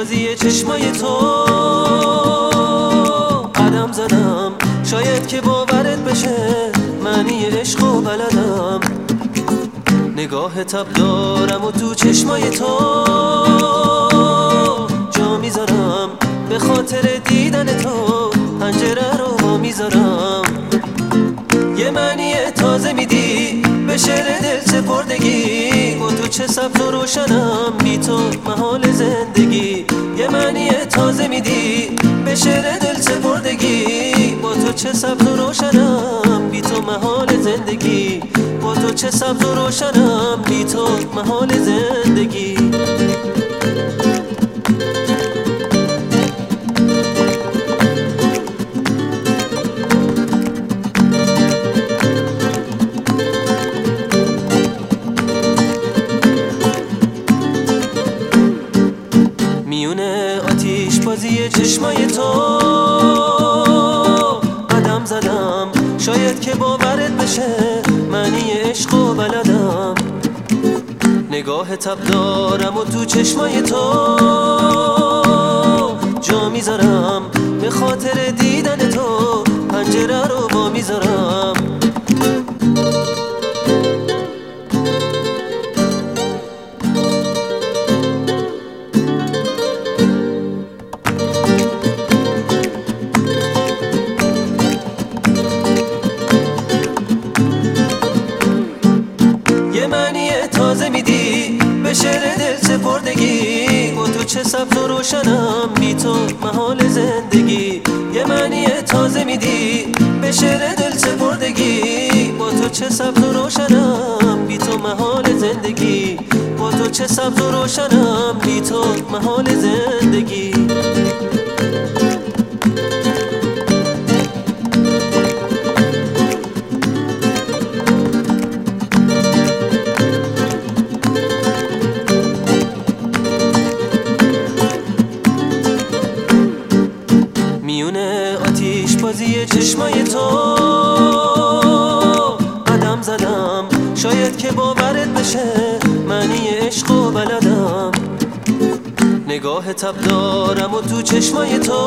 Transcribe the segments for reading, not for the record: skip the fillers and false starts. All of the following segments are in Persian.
بازی چشمای تو قدم زدم، شاید که باورت بشه معنی عشق و بلدم. نگاه تب دارم و تو چشمای تو جا میذارم، به خاطر دیدن تو پنجره رو با میذارم. یه معنی تازه میدی به شعر دل سپردگی، با تو چه سبز و روشنم، بی تو محال زندگی. یه معنی تازه میدی به شعر دل سپردگی، با تو چه سبز و روشنم، بی تو محال زندگی. با تو چه سبز و روشنم، بی تو محال زندگی. میونه آتیش بازی چشمای تو قدم زدم، شاید که باورت بشه معنی عشق و بلدم. نگاه تب دارم و تو چشمای تو جا میذارم، به خاطر دیدن تو پنجره رو با میذارم. یه معنی تازه میدی به شعر دل سپردگی، با تو چه سبز و روشنم، بی تو محال زندگی. یه معنی تازه میدی به شعر دل سپردگی، با تو چه سبز و روشنم، بی تو محال زندگی. با تو چه سبز و روشنم، بی تو محال زندگی. میونه آتیش بازی چشمای تو قدم زدم، شاید که باورت بشه معنی عشق و بلدم. نگاه تب دارم و تو چشمای تو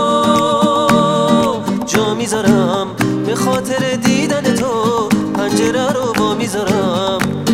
جا میذارم، به خاطر دیدن تو پنجره رو با میذارم.